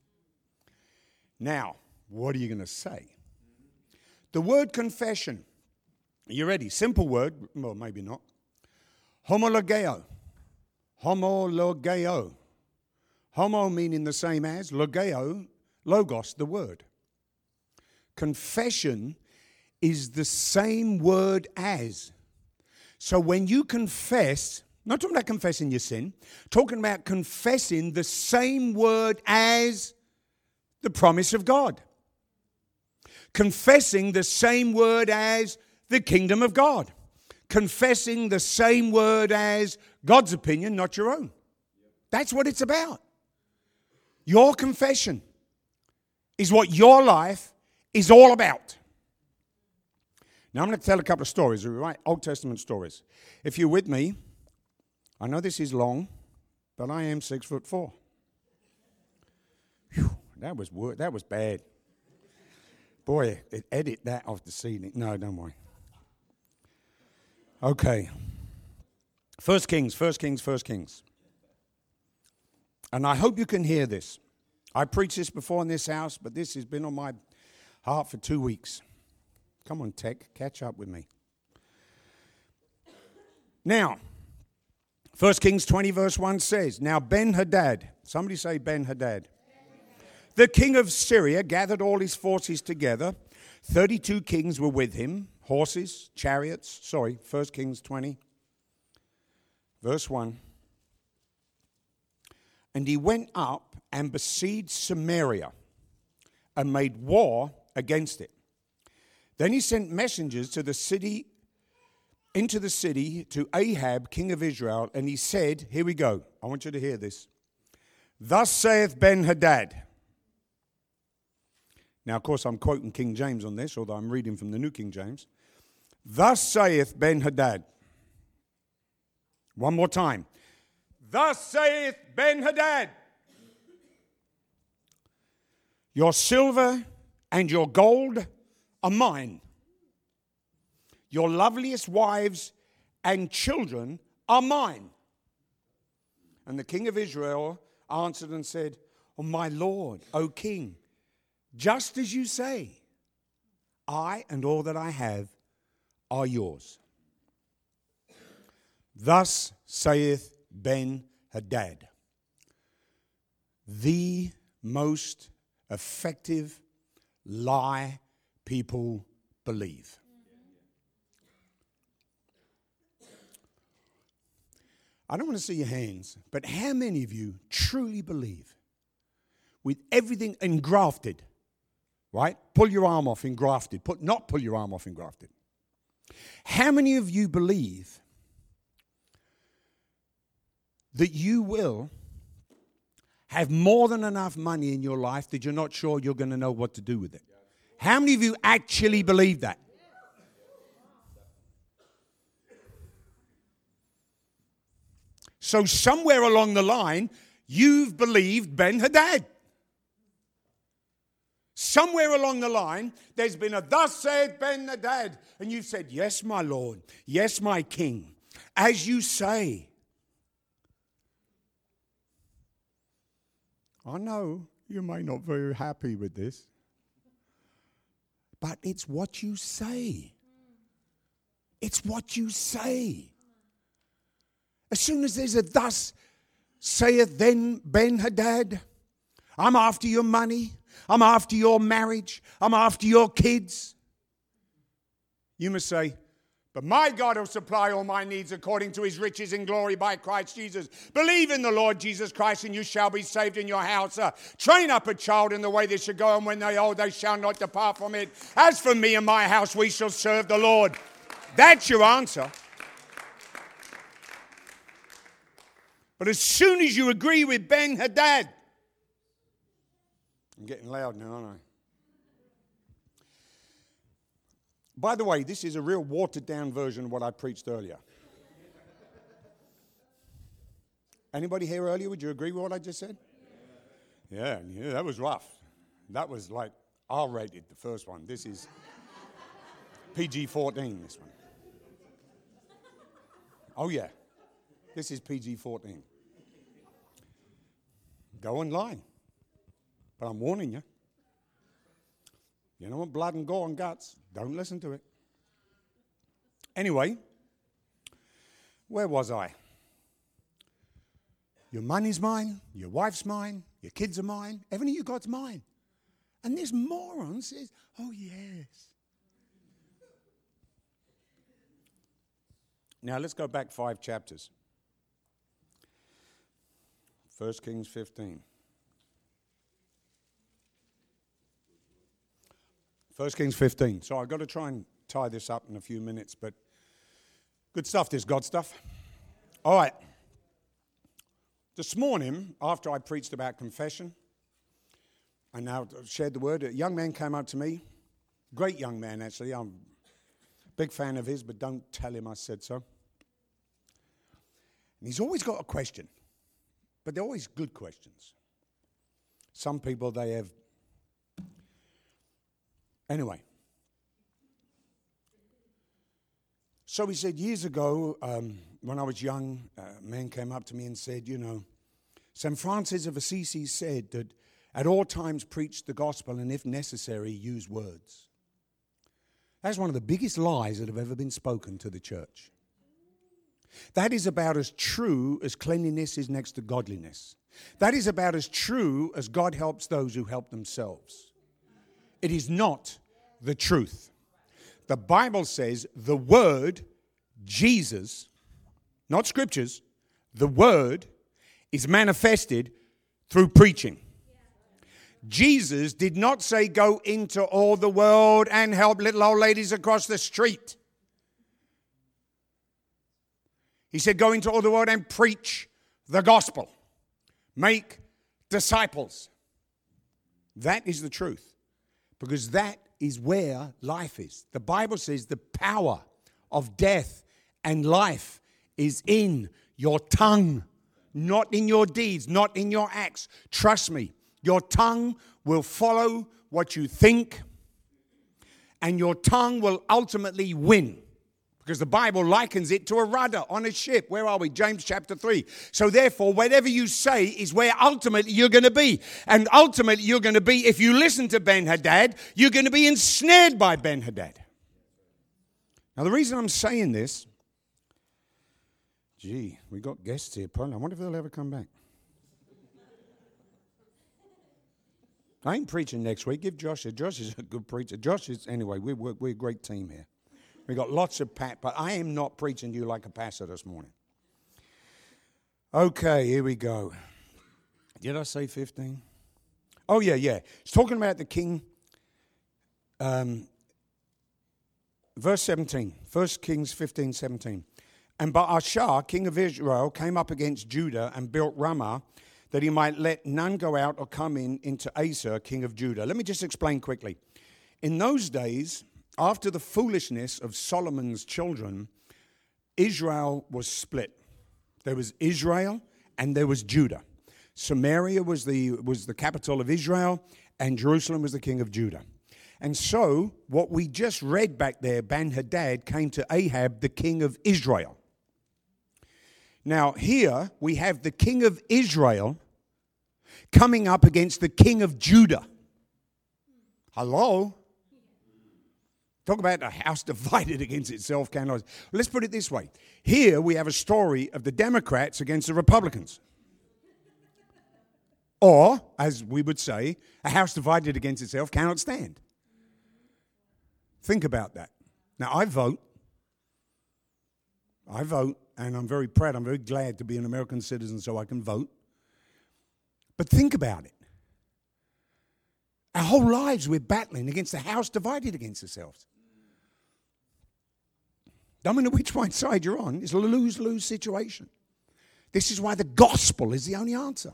Now, what are you going to say? The word confession. Are you ready? Simple word. Well, maybe not. Homologeo. Homologeo. Homo meaning the same as. Logeo, logos, the word. Confession is the same word as. So when you confess, not talking about confessing your sin, talking about confessing the same word as the promise of God. Confessing the same word as the kingdom of God. Confessing the same word as God's opinion, not your own. That's what it's about. Your confession is what your life is all about. Now I'm going to tell a couple of stories, right? Old Testament stories. If you're with me, I know this is long, but I am six foot four. Whew, that was wor- that was bad. Boy, edit that off the ceiling. No, don't worry. Okay. First Kings, First Kings, First Kings. And I hope you can hear this. I preached this before in this house, but this has been on my heart for two weeks. Come on, Tech, catch up with me. Now, First Kings twenty verse one says, Now Ben-Hadad, somebody say Ben-Hadad. The king of Syria gathered all his forces together. thirty-two kings were with him, horses, chariots. Sorry, First Kings twenty, verse one. And he went up and besieged Samaria and made war against it. Then he sent messengers to the city, into the city to Ahab, king of Israel, and he said, here we go. I want you to hear this. Thus saith Ben-Hadad. Now, of course, I'm quoting King James on this, although I'm reading from the New King James. Thus saith Ben-Hadad. One more time. Thus saith Ben-Hadad. Your silver and your gold are mine. Your loveliest wives and children are mine. And the king of Israel answered and said, Oh, my Lord, O king, just as you say, I and all that I have are yours. Thus saith Ben-Hadad, the most effective lie people believe. I don't want to see your hands, but how many of you truly believe with everything engrafted? Right? Pull your arm off engrafted. Put, not pull your arm off engrafted. How many of you believe that you will have more than enough money in your life that you're not sure you're going to know what to do with it? How many of you actually believe that? So somewhere along the line, you've believed Ben-Hadad. Somewhere along the line, there's been a thus saith Ben-Hadad. And you've said, yes, my Lord. Yes, my King. As you say. I know you may not be very happy with this. But it's what you say. It's what you say. As soon as there's a thus saith then Ben-Hadad, I'm after your money. I'm after your marriage. I'm after your kids. You must say, but my God will supply all my needs according to his riches in glory by Christ Jesus. Believe in the Lord Jesus Christ and you shall be saved in your house. Uh, train up a child in the way they should go, and when they are old they shall not depart from it. As for me and my house, we shall serve the Lord. That's your answer. But as soon as you agree with Ben-Hadad, I'm getting loud now, aren't I? By the way, this is a real watered-down version of what I preached earlier. Anybody here earlier, would you agree with what I just said? Yeah, yeah, that was rough. That was like R-rated, the first one. This is P G fourteen, this one. Oh, yeah. This is P G fourteen. Go online. But I'm warning you. You don't want blood and gore and guts. Don't listen to it. Anyway, where was I? Your money's mine. Your wife's mine. Your kids are mine. Everything you got's mine. And this moron says, oh, yes. Now, let's go back five chapters. First Kings fifteen. First Kings fifteen. So I've got to try and tie this up in a few minutes, but good stuff, this God stuff. All right. This morning, after I preached about confession, I now shared the word, a young man came up to me. Great young man, actually. I'm a big fan of his, but don't tell him I said so. And he's always got a question, but they're always good questions. Some people, they have... Anyway. So he said, years ago, um, when I was young, a man came up to me and said, you know, Saint Francis of Assisi said that at all times preach the gospel and if necessary, use words. That's one of the biggest lies that have ever been spoken to the church. That is about as true as cleanliness is next to godliness. That is about as true as God helps those who help themselves. It is not the truth. The Bible says the word, Jesus, not scriptures, the word is manifested through preaching. Jesus did not say go into all the world and help little old ladies across the street. He said go into all the world and preach the gospel. Make disciples. That is the truth. Because that is where life is. The Bible says the power of death and life is in your tongue, not in your deeds, not in your acts. Trust me, your tongue will follow what you think, and your tongue will ultimately win. Because the Bible likens it to a rudder on a ship. Where are we? James chapter three. So therefore, whatever you say is where ultimately you're going to be. And ultimately you're going to be, if you listen to Ben-Hadad, you're going to be ensnared by Ben-Hadad. Now the reason I'm saying this, gee, we got guests here. I wonder if they'll ever come back. I ain't preaching next week. Give Josh a, Josh is a good preacher. Josh is, anyway, we, we're, we're a great team here. We got lots of pat, but I am not preaching to you like a pastor this morning. Okay, here we go. Did I say fifteen? Oh, yeah, yeah. It's talking about the king. Um, verse seventeen. First Kings fifteen, seventeen. And Baasha, king of Israel, came up against Judah and built Ramah, that he might let none go out or come in into Asa, king of Judah. Let me just explain quickly. In those days, after the foolishness of Solomon's children, Israel was split. There was Israel and there was Judah. Samaria was the, was the capital of Israel, and Jerusalem was the king of Judah. And so, what we just read back there, Ben-Hadad came to Ahab, the king of Israel. Now, here we have the king of Israel coming up against the king of Judah. Hello? Talk about a house divided against itself. Can I? Let's put it this way. Here we have a story of the Democrats against the Republicans. Or, as we would say, a house divided against itself cannot stand. Think about that. Now, I vote. I vote, and I'm very proud. I'm very glad to be an American citizen so I can vote. But think about it. Our whole lives we're battling against a house divided against ourselves. No matter which one side you're on, it's a lose-lose situation. This is why the gospel is the only answer.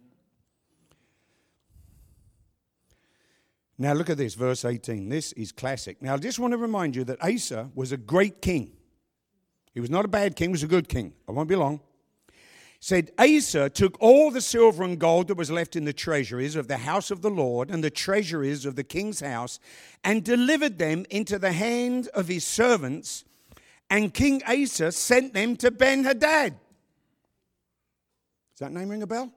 Now look at this, verse eighteen. This is classic. Now I just want to remind you that Asa was a great king. He was not a bad king, he was a good king. I won't be long. Said, Asa took all the silver and gold that was left in the treasuries of the house of the Lord and the treasuries of the king's house and delivered them into the hand of his servants, and King Asa sent them to Ben-Hadad. Does that name ring a bell?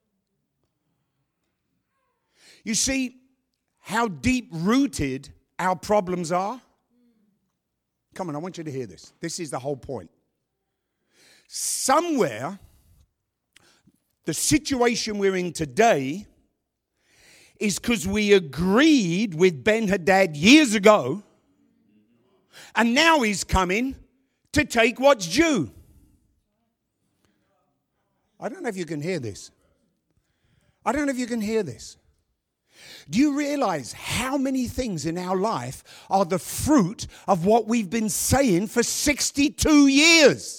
You see how deep-rooted our problems are? Come on, I want you to hear this. This is the whole point. Somewhere, the situation we're in today is because we agreed with Ben-Hadad years ago, and now he's coming to take what's due. I don't know if you can hear this. I don't know if you can hear this. Do you realize how many things in our life are the fruit of what we've been saying for sixty-two years?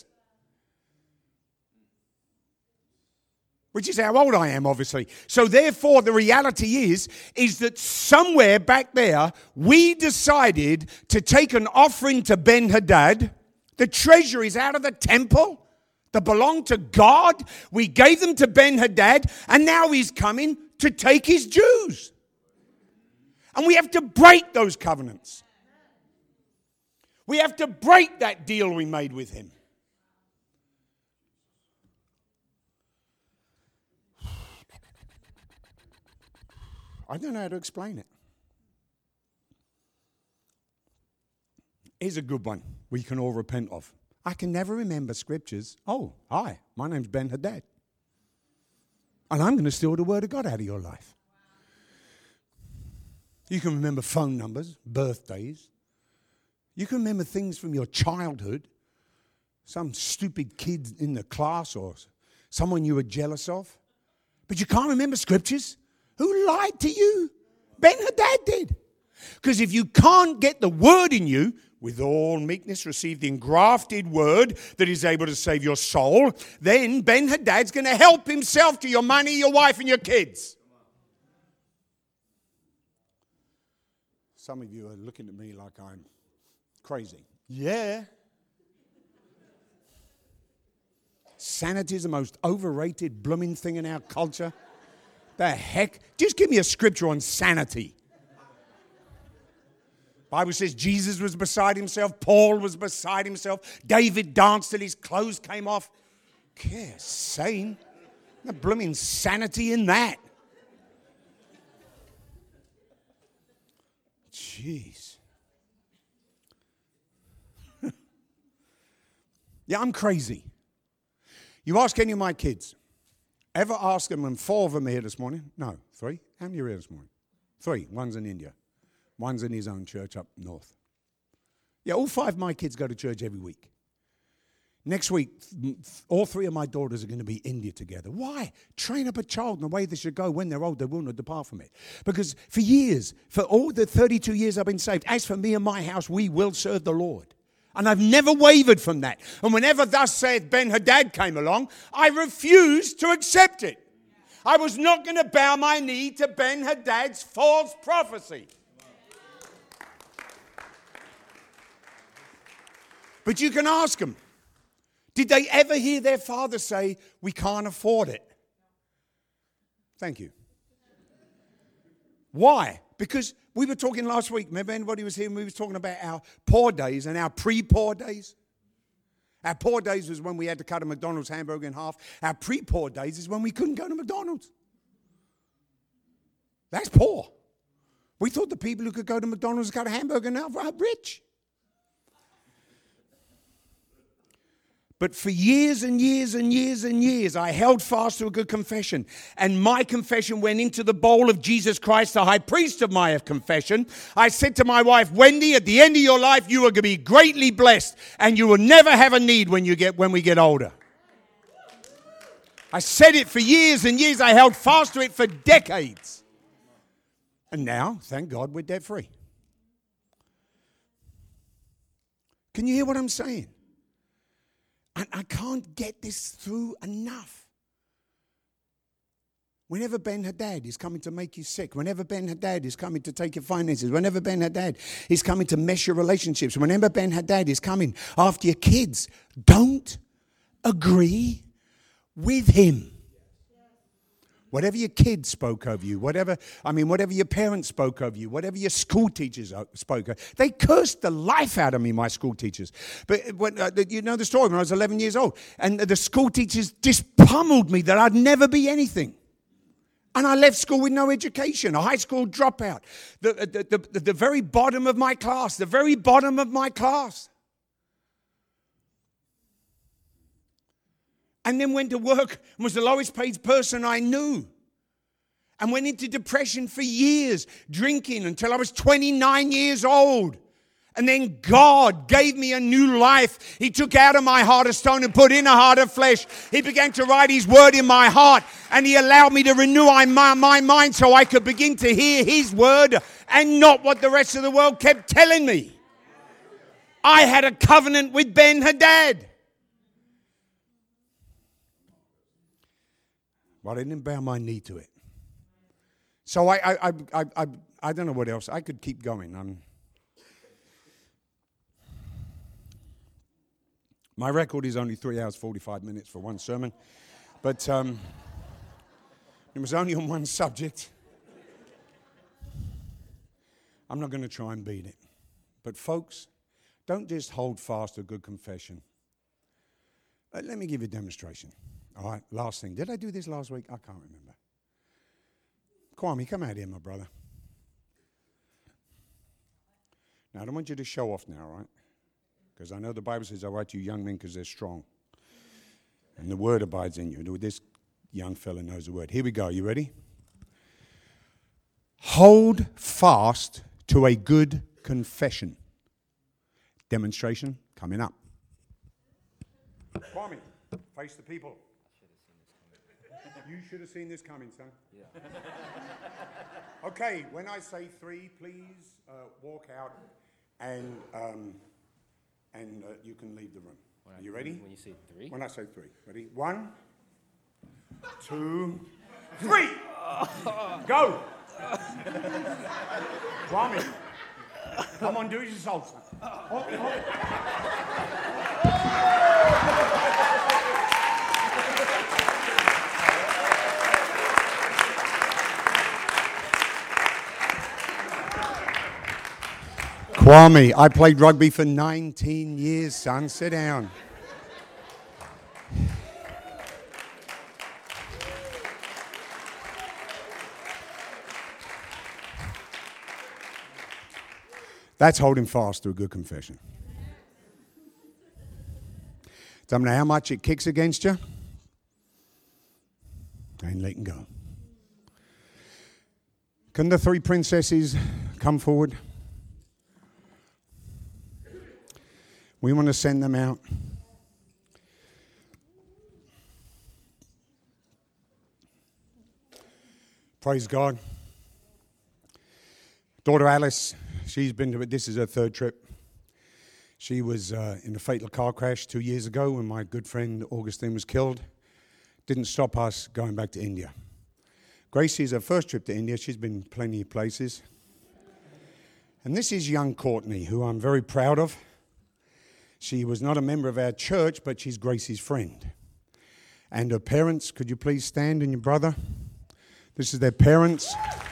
Which is how old I am, obviously. So therefore, the reality is, is that somewhere back there, we decided to take an offering to Ben-Hadad. The treasuries out of the temple that belonged to God. We gave them to Ben-Hadad, and now he's coming to take his dues. And we have to break those covenants. We have to break that deal we made with him. I don't know how to explain it. Here's a good one we can all repent of. I can never remember scriptures. Oh, hi, my name's Ben-Hadad. And I'm going to steal the word of God out of your life. You can remember phone numbers, birthdays. You can remember things from your childhood. Some stupid kid in the class or someone you were jealous of. But you can't remember scriptures? Who lied to you? Ben-Hadad did. Because if you can't get the word in you, with all meekness receive the engrafted word that is able to save your soul, then Ben-Hadad's going to help himself to your money, your wife, and your kids. Some of you are looking at me like I'm crazy. Yeah. Sanity is the most overrated blooming thing in our culture. The heck? Just give me a scripture on sanity. Bible says Jesus was beside himself. Paul was beside himself. David danced till his clothes came off. Yeah, sane. No blooming sanity in that. Jeez. Yeah, I'm crazy. You ask any of my kids. Ever ask them, and four of them are here this morning? No, three. How many are here this morning? Three. One's in India. One's in his own church up north. Yeah, all five of my kids go to church every week. Next week, all three of my daughters are going to be in India together. Why? Train up a child in the way they should go. When they're old, they will not depart from it. Because for years, for all the thirty-two years I've been saved, as for me and my house, we will serve the Lord. And I've never wavered from that. And whenever thus saith Ben-Hadad came along, I refused to accept it. I was not going to bow my knee to Ben-Hadad's false prophecy. But you can ask them, did they ever hear their father say, we can't afford it? Thank you. Why? Because we were talking last week. Remember anybody was here and we were talking about our poor days and our pre-poor days? Our poor days was when we had to cut a McDonald's hamburger in half. Our pre-poor days is when we couldn't go to McDonald's. That's poor. We thought the people who could go to McDonald's and cut a hamburger now were rich. But for years and years and years and years, I held fast to a good confession. And my confession went into the bowl of Jesus Christ, the high priest of my confession. I said to my wife, Wendy, at the end of your life, you are going to be greatly blessed. And you will never have a need when you get when we get older. I said it for years and years. I held fast to it for decades. And now, thank God, we're debt free. Can you hear what I'm saying? And I can't get this through enough. Whenever Ben-Hadad is coming to make you sick, whenever Ben-Hadad is coming to take your finances, whenever Ben-Hadad is coming to mess your relationships, whenever Ben-Hadad is coming after your kids, don't agree with him. Whatever your kids spoke of you, whatever, I mean, whatever your parents spoke of you, whatever your school teachers spoke of, they cursed the life out of me, my school teachers. But when, uh, you know the story, when I was eleven years old, and the school teachers just pummeled me that I'd never be anything. And I left school with no education, a high school dropout, the, the, the, the very bottom of my class, the very bottom of my class. And then went to work and was the lowest paid person I knew. And went into depression for years, drinking until I was twenty-nine years old. And then God gave me a new life. He took out of my heart of stone and put in a heart of flesh. He began to write his word in my heart. And he allowed me to renew my, my mind so I could begin to hear his word and not what the rest of the world kept telling me. I had a covenant with Ben-Hadad. Well, I didn't bow my knee to it. So I, I, I, I, I, I don't know what else. I could keep going. I'm, my record is only three hours, forty-five minutes for one sermon. But um, it was only on one subject. I'm not going to try and beat it. But folks, don't just hold fast to a good confession. Uh, let me give you a demonstration. All right, last thing. Did I do this last week? I can't remember. Kwame, come out here, my brother. Now, I don't want you to show off now, right? Because I know the Bible says, I write to you young men because they're strong. And the word abides in you. This young fella knows the word. Here we go. You ready? Hold fast to a good confession. Demonstration coming up. Kwame, face the people. You should have seen this coming, son. Yeah. Okay, when I say three, please uh, walk out and um, and uh, you can leave the room. When Are you ready? When you say three? When I say three. Ready? One, two, three. Go. Kwame. Come on, do it yourself, son. Oh, oh. Kwame, I played rugby for nineteen years, son. Sit down. That's holding fast to a good confession. Doesn't matter how much it kicks against you, ain't letting go. Can the three princesses come forward? We want to send them out. Praise God. Daughter Alice, she's been to it. This is her third trip. She was uh, in a fatal car crash two years ago when my good friend Augustine was killed. Didn't stop us going back to India. Gracie's her first trip to India. She's been plenty of places. And this is young Courtney, who I'm very proud of. She was not a member of our church, but she's Gracie's friend. And her parents, could you please stand, and your brother? This is their parents.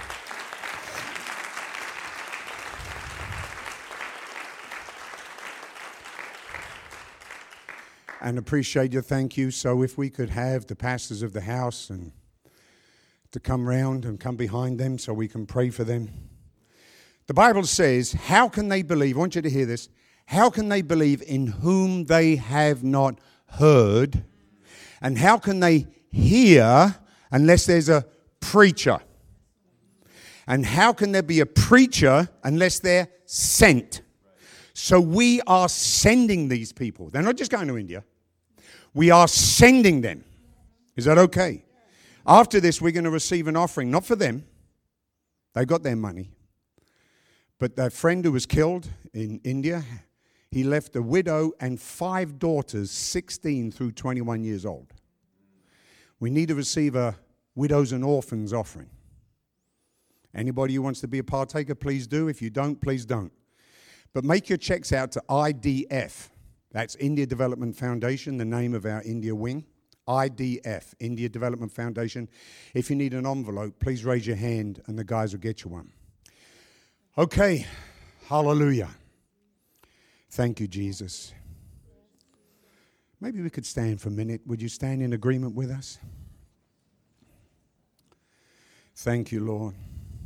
And appreciate your thank you. So if we could have the pastors of the house and to come round and come behind them so we can pray for them. The Bible says, how can they believe? I want you to hear this. How can they believe in whom they have not heard? And how can they hear unless there's a preacher? And how can there be a preacher unless they're sent? So we are sending these people. They're not just going to India. We are sending them. Is that okay? After this, we're going to receive an offering, not for them. They got their money. But their friend who was killed in India, he left a widow and five daughters, sixteen through twenty-one years old. We need to receive a widows and orphans offering. Anybody who wants to be a partaker, please do. If you don't, please don't. But make your checks out to I D F. That's India Development Foundation, the name of our India wing. I D F, India Development Foundation. If you need an envelope, please raise your hand and the guys will get you one. Okay, hallelujah. Thank you, Jesus. Maybe we could stand for a minute. Would you stand in agreement with us? Thank you, Lord.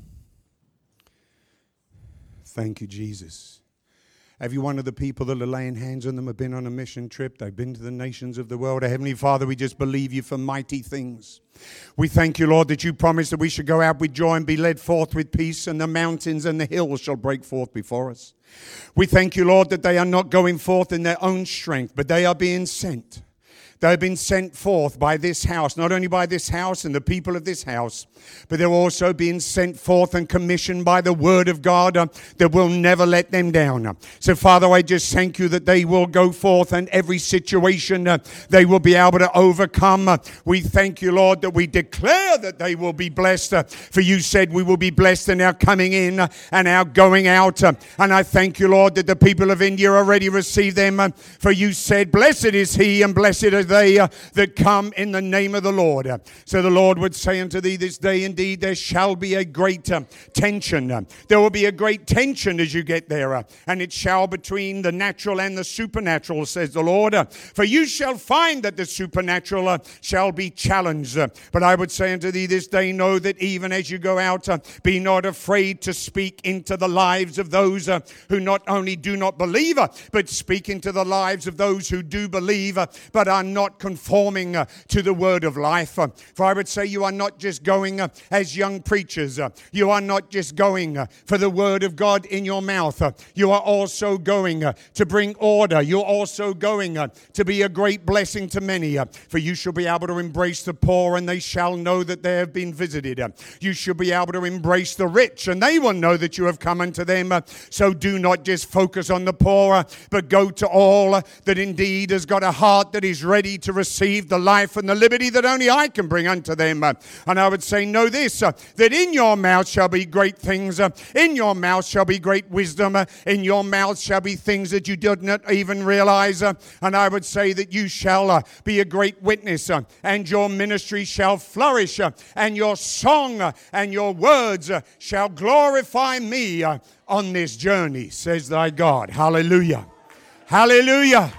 Thank you, Jesus. Every one of the people that are laying hands on them have been on a mission trip. They've been to the nations of the world. Our Heavenly Father, we just believe you for mighty things. We thank you, Lord, that you promised that we should go out with joy and be led forth with peace, and the mountains and the hills shall break forth before us. We thank you, Lord, that they are not going forth in their own strength, but they are being sent. They have been sent forth by this house, not only by this house and the people of this house, but they're also being sent forth and commissioned by the word of God uh, that will never let them down. So, Father, I just thank you that they will go forth and every situation uh, they will be able to overcome. Uh, we thank you, Lord, that we declare that they will be blessed. Uh, for you said we will be blessed in our coming in uh, and our going out. Uh, and I thank you, Lord, that the people of India already receive them. Uh, for you said, blessed is he and blessed is they uh, that come in the name of the Lord. Uh, so the Lord would say unto thee this day, indeed, there shall be a great uh, tension. Uh, there will be a great tension as you get there. Uh, and it shall between the natural and the supernatural, says the Lord. Uh, for you shall find that the supernatural uh, shall be challenged. Uh, but I would say unto thee this day, know that even as you go out, uh, be not afraid to speak into the lives of those uh, who not only do not believe, uh, but speak into the lives of those who do believe, uh, but are not conforming uh, to the word of life. Uh, for I would say you are not just going uh, as young preachers. Uh, you are not just going uh, for the word of God in your mouth. Uh, you are also going uh, to bring order. You're also going uh, to be a great blessing to many. Uh, for you shall be able to embrace the poor, and they shall know that they have been visited. Uh, you shall be able to embrace the rich, and they will know that you have come unto them. Uh, so do not just focus on the poor, uh, but go to all uh, that indeed has got a heart that is ready to receive the life and the liberty that only I can bring unto them. Uh, and I would say, know this, uh, that in your mouth shall be great things. Uh, in your mouth shall be great wisdom. Uh, in your mouth shall be things that you did not even realize. Uh, and I would say that you shall uh, be a great witness, uh, and your ministry shall flourish, uh, and your song uh, and your words uh, shall glorify me uh, on this journey, says thy God. Hallelujah. Hallelujah.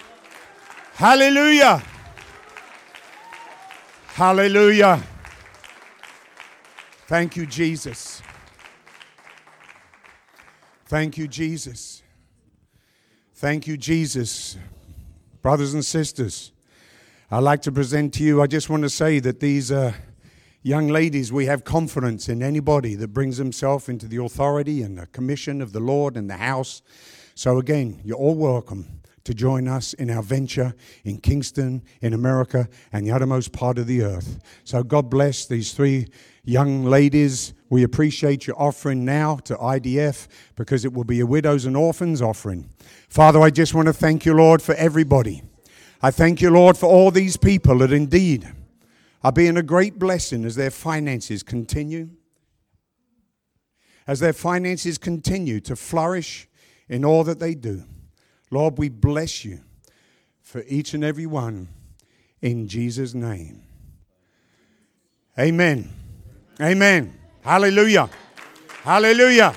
Hallelujah. Hallelujah. Thank you, Jesus. Thank you, Jesus. Thank you, Jesus. Brothers and sisters, I'd like to present to you, I just want to say that these uh, young ladies, we have confidence in anybody that brings himself into the authority and the commission of the Lord and the house. So again, you're all welcome to join us in our venture in Kingston, in America, and the uttermost part of the earth. So God bless these three young ladies. We appreciate your offering now to I D F because it will be a widows and orphans offering. Father, I just want to thank you, Lord, for everybody. I thank you, Lord, for all these people that indeed are being a great blessing as their finances continue. As their finances continue to flourish in all that they do. Lord, we bless you for each and every one in Jesus' name. Amen. Amen. Hallelujah. Hallelujah.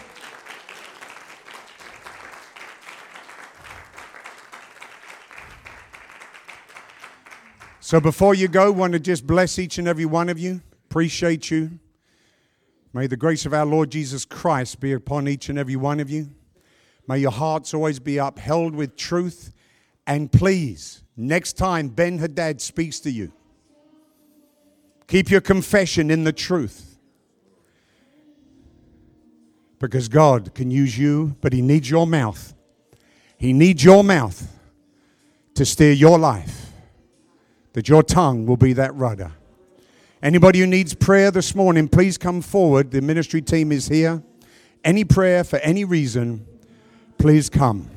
So before you go, I want to just bless each and every one of you. Appreciate you. May the grace of our Lord Jesus Christ be upon each and every one of you. May your hearts always be upheld with truth. And please, next time Ben Hadad speaks to you, keep your confession in the truth. Because God can use you, but He needs your mouth. He needs your mouth to steer your life. That your tongue will be that rudder. Anybody who needs prayer this morning, please come forward. The ministry team is here. Any prayer for any reason, please come.